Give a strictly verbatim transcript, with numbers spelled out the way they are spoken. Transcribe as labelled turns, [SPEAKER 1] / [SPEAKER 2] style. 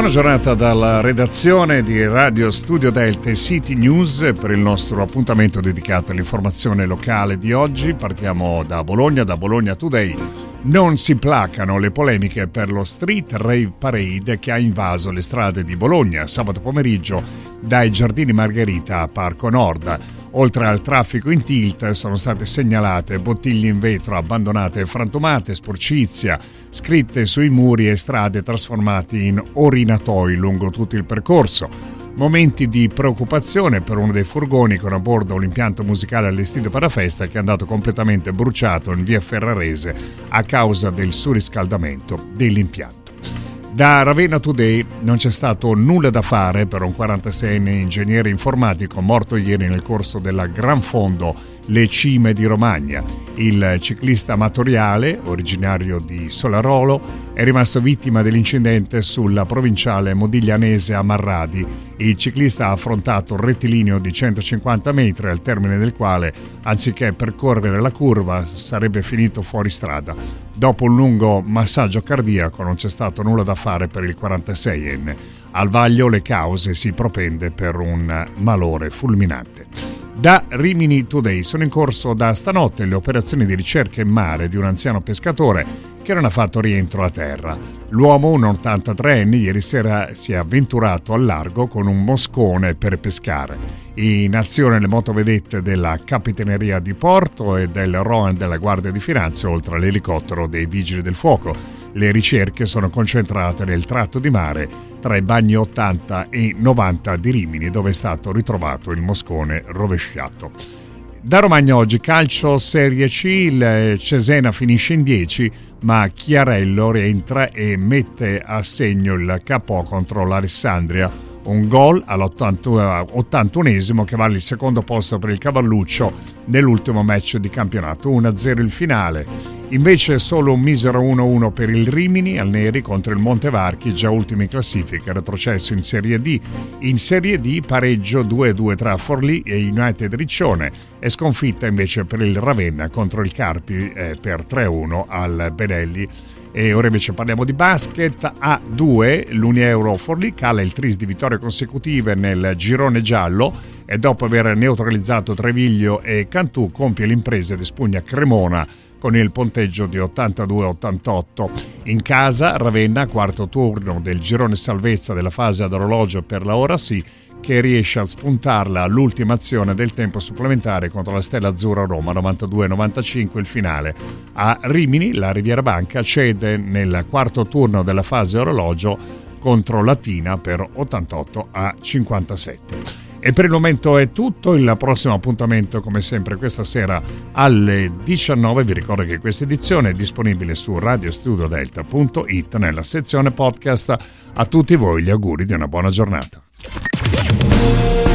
[SPEAKER 1] Buona giornata dalla redazione di Radio Studio Delta e City News per il nostro appuntamento dedicato all'informazione locale di oggi. Partiamo da Bologna, da Bologna Today. Non si placano le polemiche per lo Street Rave Parade che ha invaso le strade di Bologna sabato pomeriggio dai Giardini Margherita a Parco Nord. Oltre al traffico in tilt sono state segnalate bottiglie in vetro abbandonate e frantumate, sporcizia, scritte sui muri e strade trasformate in orinatoi lungo tutto il percorso. Momenti di preoccupazione per uno dei furgoni con a bordo un impianto musicale allestito per la festa che è andato completamente bruciato in via Ferrarese a causa del surriscaldamento dell'impianto. Da Ravenna Today non c'è stato nulla da fare per un quarantaseienne ingegnere informatico morto ieri nel corso della Gran Fondo Le Cime di Romagna. Il ciclista amatoriale, originario di Solarolo, è rimasto vittima dell'incidente sulla provinciale modiglianese a Marradi. Il ciclista ha affrontato un rettilineo di centocinquanta metri al termine del quale, anziché percorrere la curva, sarebbe finito fuori strada. Dopo un lungo massaggio cardiaco non c'è stato nulla da fare per il quarantaseienne. Al vaglio le cause si propende per un malore fulminante. Da Rimini Today sono in corso da stanotte le operazioni di ricerca in mare di un anziano pescatore che non ha fatto rientro a terra. L'uomo, un ottantatreenne, ieri sera si è avventurato al largo con un moscone per pescare. In azione le motovedette della Capitaneria di Porto e del R O A N della Guardia di Finanza, oltre all'elicottero dei Vigili del Fuoco. Le ricerche sono concentrate nel tratto di mare tra i bagni ottanta e novanta di Rimini, dove è stato ritrovato il moscone rovesciato. Da Romagna oggi calcio Serie C, il Cesena finisce in dieci, ma Chiarello rientra e mette a segno il K O contro l'Alessandria. Un gol all'ottantunesimo che vale il secondo posto per il Cavalluccio nell'ultimo match di campionato. uno a zero il finale. Invece solo un misero uno a uno per il Rimini al Neri contro il Montevarchi, già ultimo in classifica, retrocesso in Serie D. In Serie D pareggio due a due tra Forlì e United Riccione e sconfitta invece per il Ravenna contro il Carpi eh, per tre a uno al Benelli. E ora invece parliamo di basket. A due l'Unieuro Forlì cala il tris di vittorie consecutive nel girone giallo e dopo aver neutralizzato Treviglio e Cantù compie l'impresa ed espugna Cremona con il punteggio di ottantadue a ottantotto. In casa Ravenna, quarto turno del girone salvezza della fase ad orologio per la Ora Sì, che riesce a spuntarla all'ultima azione del tempo supplementare contro la Stella Azzurra Roma, novantadue a novantacinque il finale. A Rimini la Riviera Banca cede nel quarto turno della fase orologio contro Latina per ottantotto a cinquantasette. E per il momento è tutto. Il prossimo appuntamento come sempre questa sera alle diciannove. Vi ricordo che questa edizione è disponibile su radio studio delta punto it nella sezione podcast. A tutti voi gli auguri di una buona giornata.